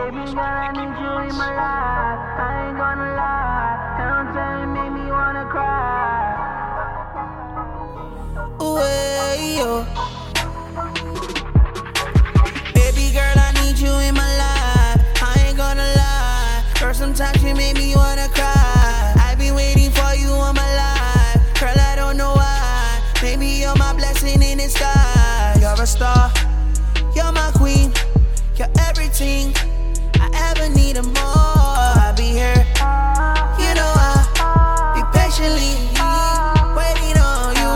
Baby girl, I need you in my life. I ain't gonna lie. Don't tell me, make me wanna cry. Ooh, yo. Baby girl, I need you in my life. I ain't gonna lie. Girl, sometimes you make me wanna cry. I've been waiting for you all my life. Girl, I don't know why. Maybe you're my blessing in the sky. You're a star. You're my queen. You're everything I ever need and more. I'll be here. You know I'll be patiently waiting on you.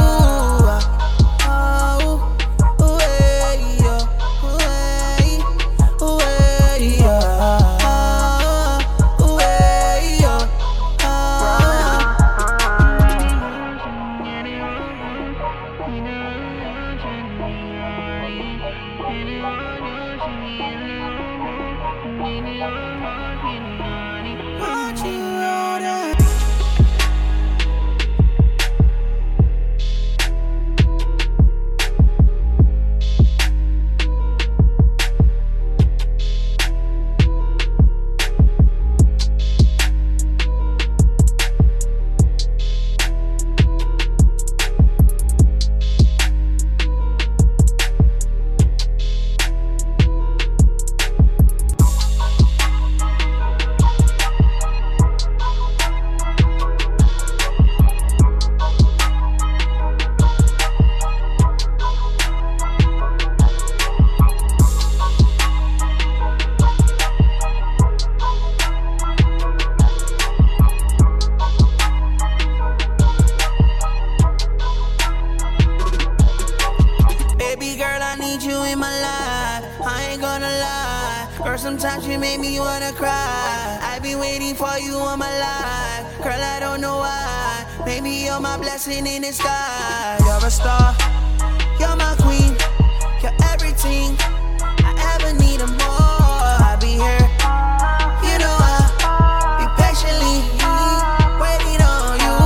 Sometimes you make me wanna cry. I've been waiting for you all my life. Girl, I don't know why. Maybe you're my blessing in the sky. You're a star. You're my queen. You're everything I ever need and more. I'll be here. You know I'll be patiently waiting on you.